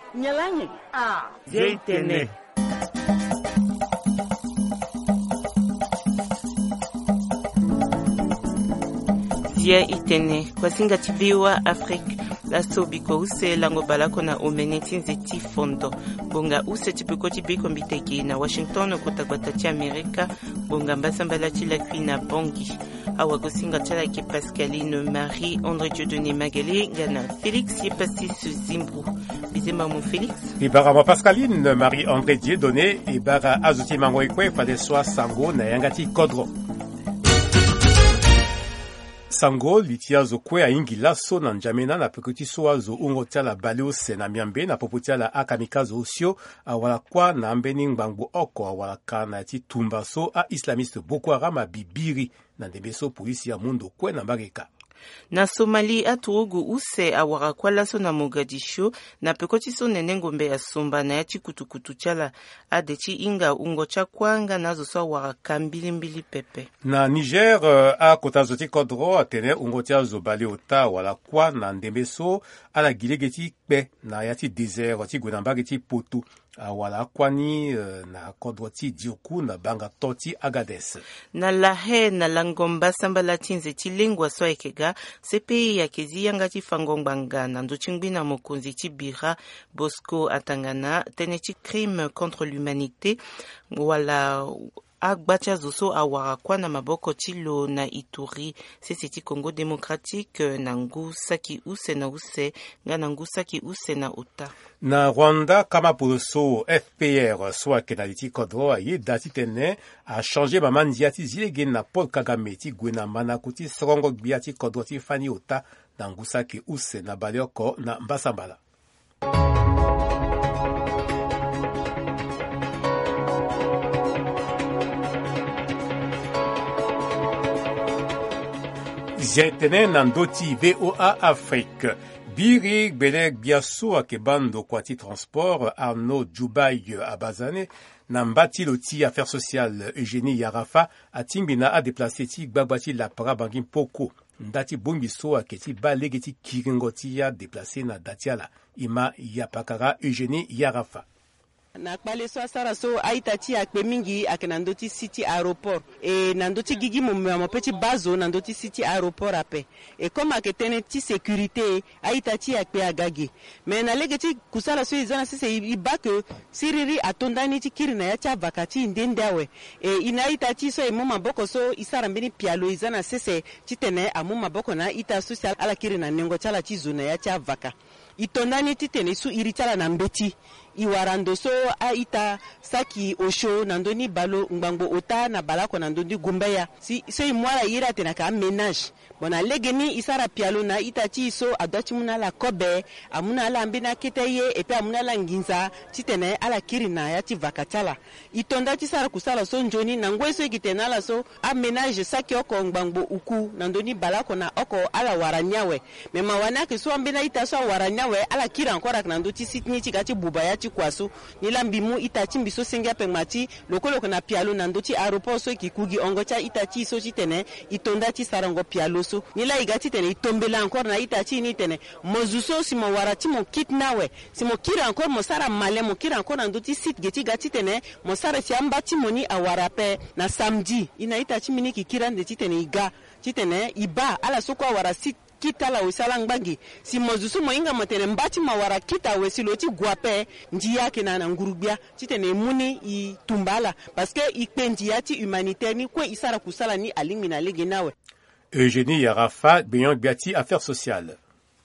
Nyalanyi. Zeitene. Zia itene kwa singa tibiwa Afrique la sobiko use lango balako na omeneti nzeti fondo bonga use tipiko tibiko mbiteki na Washington kutakwata ti Amerika bonga mbasambala chila kui na bongi awa kosinga chala ki Pascaline Marie André Dieudonné Magalé gana Félix Yepastis Zimbru bizema mon Félix ibara ma Pascaline Marie André Dieudonné ibara azuti mango ekwe fade swa sango na yangati kodro sango litia zo kwe a ingi laso na njamena na pekuti soa zo ungo tiala baleo se na miambe na popotia la akamikazo osio awala kwa na ambeni ngbangu oko awala ka na ti tumba so a islamiste Boko Haram a bibiri na ndebeso polisi ya mundo kwe na mbageka. Na Somali aturugu use awara kwa laso na Mogadishu na pekoti so nenengombe ya sumba na yati kutukutu chala adechi inga ungo cha kwanga nazo so awara kambilimbili pepe. Na Niger a kotazoti kodro atene ungo tia zo bali ota wala kwa na ndembeso ala gilegeti kpe na yati desert wati gwenambageti potu wala kwani na kodwati dioku na banga toti Agades. Na lahe na langomba samba latinze ti lingwa so ekega sepe ya kezi yangati fangongbanga na ndochingbi na mokonzi ti Bira Bosco Atangana tene ti crime contre l'humanité wala agbacha zoso awara kwa na maboko tilo na Ituri sesi Congo démocratique na ngusaki use na use ngana ngusaki use na uta. Na Rwanda kama poloso FPR soit kenaliti kodro aye dati tene a changé mamandiati zilege na Paul Kagame ti gwena manakuti srongo gbiati kodro ti fani uta na ngusaki use na balioko na mbasambala. Zentene nandoti VOA Afrique. Biri Belek Biasso Akebando Kwati Transport Arnaud Djoubaï Abazane Nambati Loti Affaires Sociales Eugénie Yarafa Atimbina a déplacé ti Gbabati la Parabangin Poko Ndati Bombiso Aketi Balegeti Kiringoti a déplacé na Datiala Ima Yapakara Eugénie Yarafa. Na kpale so asara so aitati akpe mingi akenandoti city aéroport e nandoti gigi mo petit bazo nandoti city aéroport ape e comme aketene ti sécurité aitati akpe agagi mais na legeti kusala so izana sise ibake siriri atondani ti kirina ya cha vakati ndendawe e inaitati so moma boko so isara mbeni pialo izana sise titene amoma boko na ita social ala kirina nengo chala ti zona ya cha vaka itondani titene su iritala na mbeti iwarando so aita saki osho nandoni balo ngbango ota na balako nandoni gumbeya si so imwala yira tena ka ménage bona legeni isara pialo na itati so adochi muna la kobe amuna la mbina keteye epe amuna la nginza titene ala kirina ya ti vakatala itonda ti sara kusala so njoni na ngwe so gitena la so a ménage saki oko ngbango uku nandoni balako na oko ala waranyawe mema wanake so mbina ita so waranyawe ala kira encore nando ti sitni ti gati bubaya ti kwasu nilambi mu itati mbiso sengia pengmati lokolo na pialo nando ti aéroport so kikugi ongocha itati so titene itonda ti sarango pialo so nila igati tene itombela encore na itati ni tene mozuso si mo warati mo kitnawe si mo kira encore mo sara male mo kira encore nando ti sit geti gati tene mo sara ti ambati moni awarape na samedi ina itati mini kikira ndeti tene iga titene iba ala so kwa wara sit kita la usala ngbangi si mozusu moinga motene mbati mawara kita wesiloti guape njia kina na ngurubia titene muni I tumbala parce que ikpendi yati humanitaire ni kwe isara kusala ni alingmi na lege nawe. Eugénie Yarafa Beyon Biati Affaires Sociales.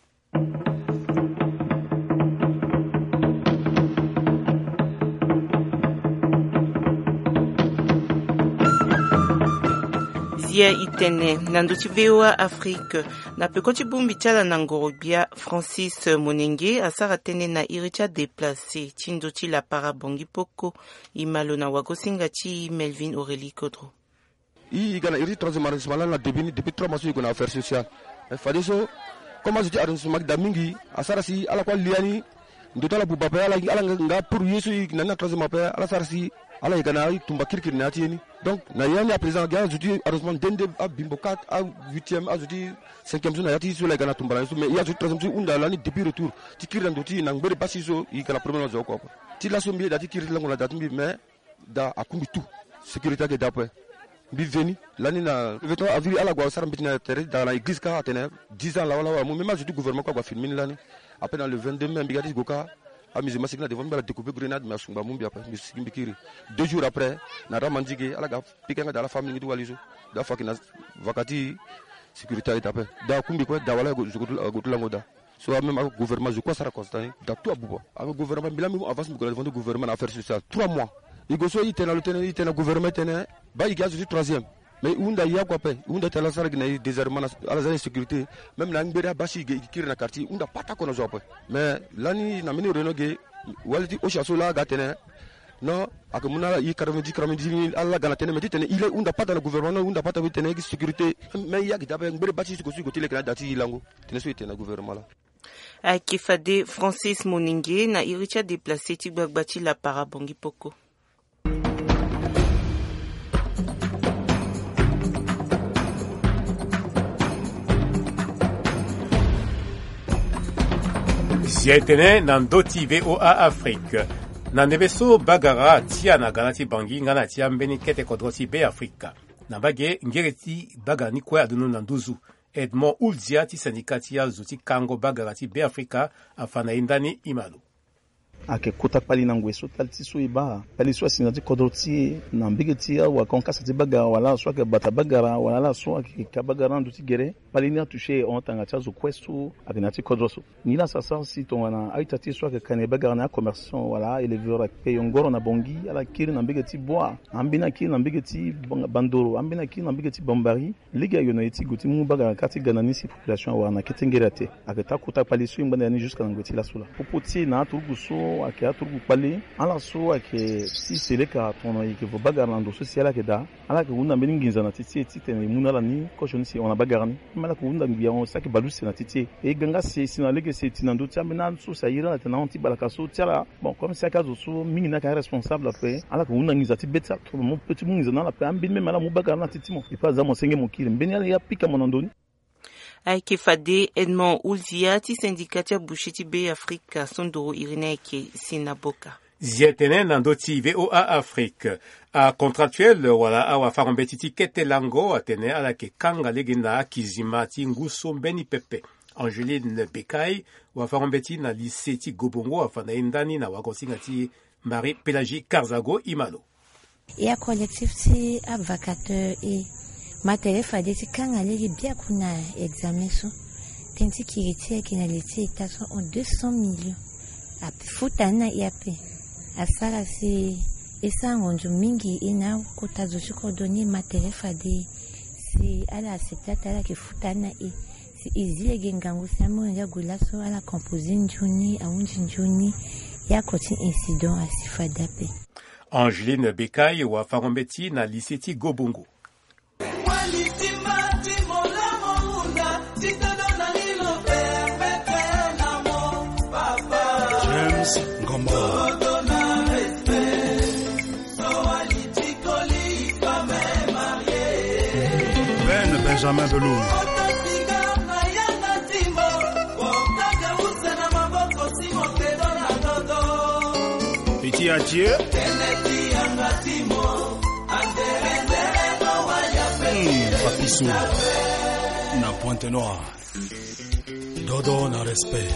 Zia itene nanduti VOA Afrique na pekoti bumbi chala na ngorobia Francis Monenge asara tene na iricha déplacé tindoti la parabongi poko imalo na wagosinga ti Melvin Aurélie Kodro. I gana iri troisième arrondissement na depuis 3 mois gona affaires sociales fadi so comment je dis arrondissement damingi asara si ala kwa liani ndotala bubaba ala nga pour yesu na troisième appel ala sarasi ala igana tumba kirkir na tieni donc na yani à présent gars judi arrangement dende a bimbo 4 à 8e a judi 5e zone yati sur la igana tumba mais il y a judi 3e zone unda lani depuis retour ti kirran doti na ngere basiso igana problème zo ko ti la sombi dati kirri la ngona dati mais da akumbi tout sécurité que d'après bi veni lani na veto aviri ala gwa saram bitina terre dans la église ka atene 10 ans la wala mo même judi gouvernement quoi filmer lani après dans le 22 mai bigati goka amusé masigna devant la découper grenade mais sumba mumbi après mbikiri 2 jours après na ramandige ala ga pikenga dans la famille ngi walizo da fakina vakati sécurité est après da kumbi ko da wala go la ngoda so même avec gouvernement je crois ça constant da tout abuba avec gouvernement bilam avance mu devant le gouvernement affaires sociales 3 mois il go so itena le tenant gouvernement tenant ba il gagne du 3e mais unda ya quoi pe unda tela sar gnay désarmement ala zone sécurité même na ngbeda bashi kiri na quartier unda pata kono zope mais lani na mini renoge walti o chasso la gatene non akamuna yi 90 ala gana tene mais tene il est unda pata na gouvernement unda pata tene sécurité mais ya gitabe ngbedo bashi ko su ko tele kana dati lango tene so itena gouvernement la Akifade Francis Moningue na iricha déplacé Tigbagbachi la Parabongi Poko. Zietene Nandoti VOA Afrique. Nandebeso Bagara tia na ganati bangi ngana tia mbeni kete kodroti be Afrika. Nabage ngereti bagani kwe adunu nanduzu. Edmond Ulzia ti syndicati ya zuti kango bagarati be Afrika afana indani imalu. Ake kota pali na ngweso talti so iba pali so sinati kodroti na mbigeti wa konkasa ti baga wala so ke bata bagara wala la so ke kabagara nduti gere pali ni touché on tanga chazo questo akinati kodroso ni la sasa si to wana aitati so ke kane bagara na commerçant wala éleveur pe yongoro na bongi ala kiri na mbigeti bois ambina kiri na mbigeti bandoro ambina kiri na mbigeti bombari liga yono eti guti mu bagara kati ganani si population wana ketengerate akata kota pali so imbana ni jusqu'à ngweti la sula popoti na turguso ake aturgu pali ala so ake si seleka tono yake vo bagara na ndo social ake da ala ke wunda mbeninginza na titi titi ne munala ni koshoni si ona bagara ni mala ko wunda ngiya on saki balusi na titi e ganga se sina lege se tinando tsamena so sayira na tena anti balaka so tiala bon comme ça kazo so mingi na ka responsable après ala ko wunda ngiza ti beta to mo petit mungiza na la pe ambin me mala mo bagara na titi mo ipa za mo senge mo kile mbeni ala ya pika monandoni Aikefade Edmond Ulzia ti syndicati Bushiti Be Africa Sondoro Irineke Sinaboka. Zietene Nandoti VOA Afrique. A contractuel wala awa farombetiti kete lango atene ala ke kanga legenda kizimati nguso mbeni pepe. Angeline Bekay wa farombeti na liseti Gobongo afana indani na wakosingati Marie Pélagie Karzago Imalo. Et à collectif ti avocateur et matériel fade ti kanga legi bia kuna examen so tenti kiriti kina leti itaso en 200 millions a futana yape asara si esa ngonjo mingi ina kutazo chiko doni matériel fade si ala acceptata ala ke futana e si izile gengango samo ya gulaso ala composer njuni a unji njuni ya koti incident asifadape. Angeline Bekay wa farombeti na liseti Gobongo. James Ngombo Ben Benjamin Belou Petit Adieu Papissou na Pointe Noire Dodo na respect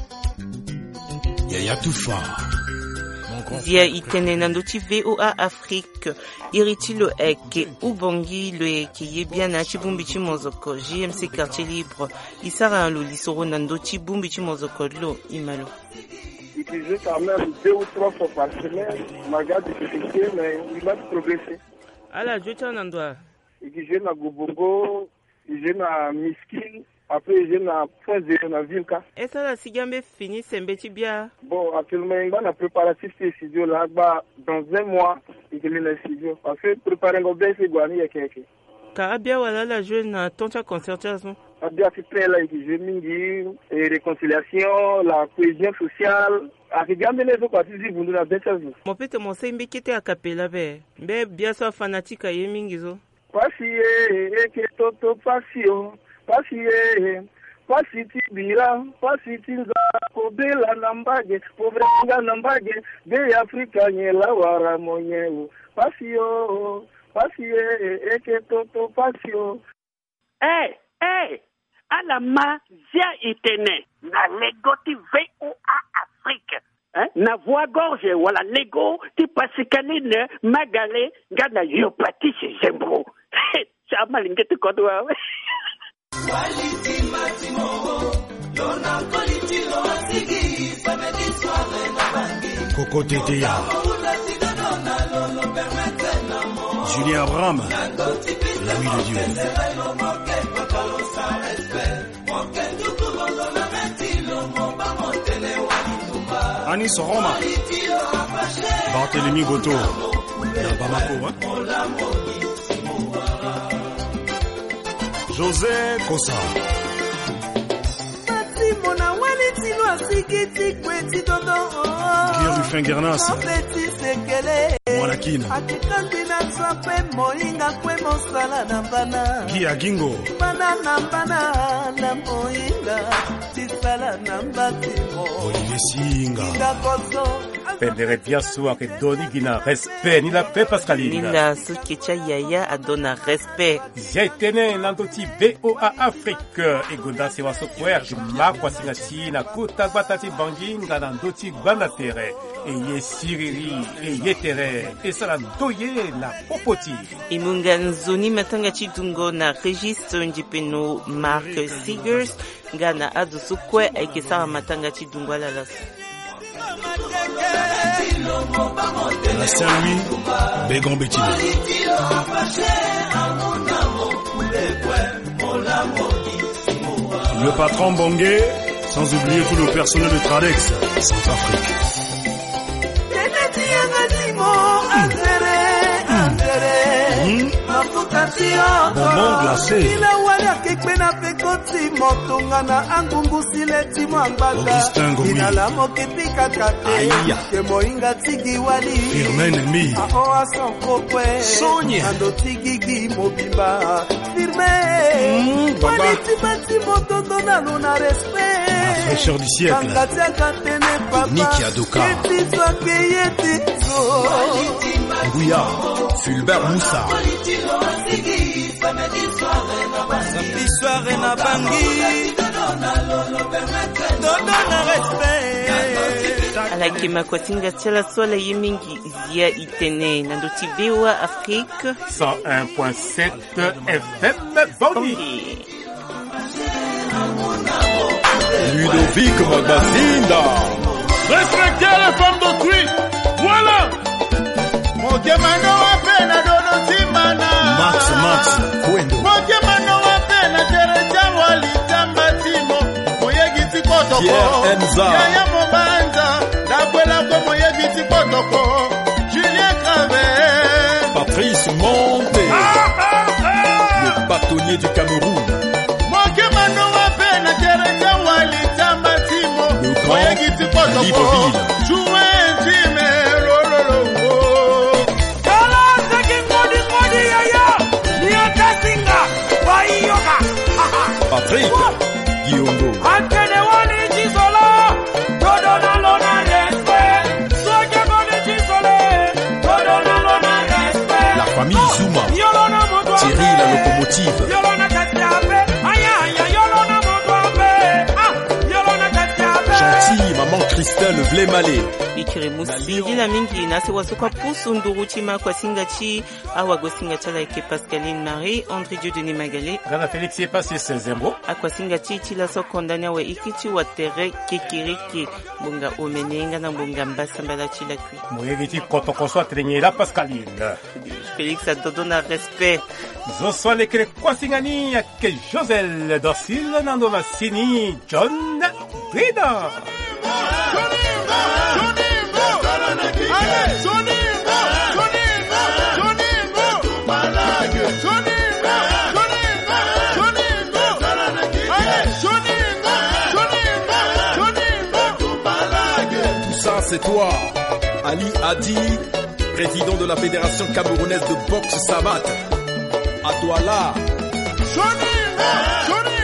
Yaya Toufa Zia itene nandoti VOA Afrique iriti lo eke ubongi lo eke yebia na chibumbi chimozoko JMC quartier libre isara lo lisoro nandoti bumbi chimozoko lo imalo. Je quand même 2 ou 3 fois par semaine, malgré des difficultés, mais il va progresser. Ala jota nandwa. Je na Gobongo, je na Miskin, après je na Point Zéro na Vilka. Et ça la sigambe fini sembeti bien. Bon, actuellement il va na préparatif de studio là, dans 1 mois, il est le studio. Parce que préparer un gobelin c'est guani ya keke. Ka abia wala la jouer na toncha concertation. Abia Fipela et Mingi, et réconciliation, la cohésion sociale. Akigambe lezo kwa tizi bundu na beta zo. Mopete mose mbikete akapela be. Be biasa fanatika ye mingi zo. Pasiye eke toto pasio. Pasiye pasi tibira, pasi tinza kobela nambage, povrenga nambage, de Afrika nyela wara monyewo. Pasio, pasiye eke toto pasio. Alama zia itene na lego ti VOA Afrique. Na voix gorge wala lego ti pasikaline magale ngana yopati se zembro. Chama lingete kodwa. Coco Teteya, Julien Abraham, l'ami de Dieu. Anis Roma, Barthélemy Goto, de Bamako, José Kosa. Pierre Rufin Guernas, Mwanakina, Guy Agingo, Olivier Singa, Pendere Biasso a doni gina respect ni la paix Pascaline. Nila Sukecha Yaya a dona respect. Jaitene nandoti VOA Afrique et Gonda sewa sokwer ma kwasingati na kuta batati banginga nandoti banatere et ye siriri et yetere et sala doye na popoti. Imunga nzoni matanga chidungo na registre njipeno Mark Seegers ngana adusukwe aikisa matanga chidungo la la. La Saint-Louis, Bégon Bettina. Le patron Bongué, sans oublier tout le personnel de Tradex, Centrafrique. Bonbon glacé. Augustin Gomi. Aïe. Firmin Mi. Sonia. La fraîcheur du siècle. Niki Adoka. Bouya. Fulbert Moussa. Alakima kwatinga tela sola yemingi zia itene nandoti VOA Afrique 101.7 FM Bandi. Ludovic Magazinda. Respectez les femmes d'autrui. Voilà. Mokemano apena dono timana. Max Kwendo. Mokemano apena tereja wali tambatimo. Moyegi tikotoko. Pierre Enza. Yaya Mobanza. Dakwela kwa moyegi tikotoko. Julien Claver. Patrice Monté. Le bâtonnier du Cameroun. Mokemano apena tereja wali tambatimo. Le grand moyegi tikotoko. Libreville. Jouer time lololo. Patrick Guillaume. La famille Zuma. Thierry la locomotive. Gentil maman Christelle Vlémalé. Ikirimusi la mingi nasi wasuka pusu nduruchima kwa singachi awa go singachala ke Pascaline Marie André Dieudonné Magalé Gana Félix est passé 16 mots. Akwa singachi chila so kondanya we ikichi wa tere kekiriki bunga omenenga na bunga mbasambala chila kui. Moyegiti kotokoswa trenye la Pascaline. Félix a dodona respect. Zoswa lekele kwa singani ya ke Josel Dorsil nandoma sini John Brida. Johnny, c'est toi. Ali Hadi, président de la Fédération camerounaise de boxe savate. À toi là. Johnny,